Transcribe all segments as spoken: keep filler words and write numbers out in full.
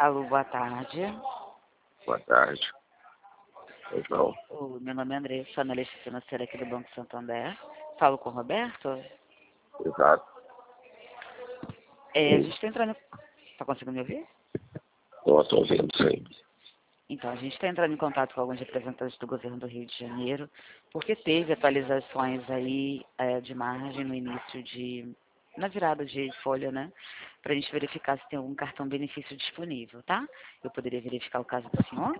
Alô, boa tarde. Boa tarde. Então, O meu nome é Andressa, analista financeira aqui do Banco Santander. Falo com o Roberto. exato. É, a gente está entrando... Está conseguindo me ouvir? Estou ouvindo, sim. Então, a gente está entrando em contato com alguns representantes do governo do Rio de Janeiro, porque teve atualizações aí é, de margem no início de... na virada de folha, né? Para a gente verificar se tem algum cartão benefício disponível, tá? Eu poderia verificar o caso do senhor?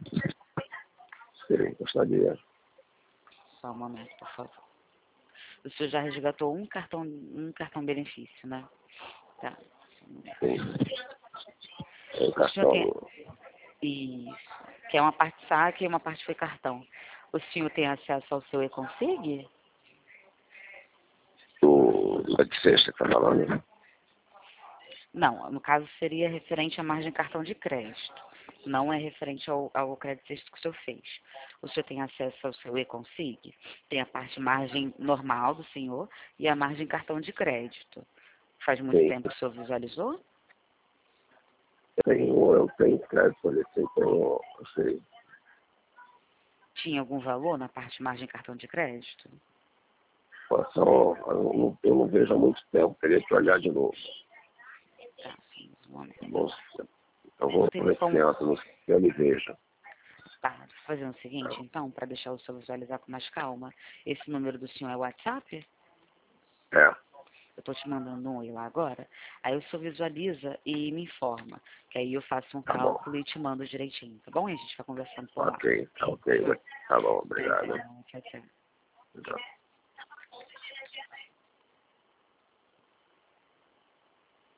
Sim, gostaria. Só um momento, por favor. O senhor já resgatou um cartão, um cartão benefício, né? Tá. Sim. É um O senhor tem... cartão Isso. Que é uma parte saque e uma parte foi cartão. O senhor tem acesso ao seu e-consig? do do de sexta que está falando. Não, no caso seria referente à margem cartão de crédito. Não é referente ao, ao crédito sexto que o senhor fez. O senhor tem acesso ao seu e-consig? Tem a parte margem normal do senhor e a margem cartão de crédito. Faz muito Sim. tempo que o senhor visualizou? Eu tenho, eu tenho crédito ali, sim, tenho, eu sei. Tinha algum valor na parte margem cartão de crédito? Situação, eu não, eu não vejo há muito tempo, teria que olhar de novo. Tá, sim, um momento. Bom, eu vou Tem ver se como... entra no sistema e veja. Tá, vou fazer o seguinte, então, para deixar o senhor visualizar com mais calma. Esse número do senhor é o WhatsApp? É, Eu estou te mandando um oi lá agora. Aí o senhor visualiza e me informa. Que aí eu faço um tá bom. cálculo e te mando direitinho, tá bom? E a gente vai conversando por lá. Ok, tá ok. Tá bom, obrigado. Então, tchau, tchau. Tchau.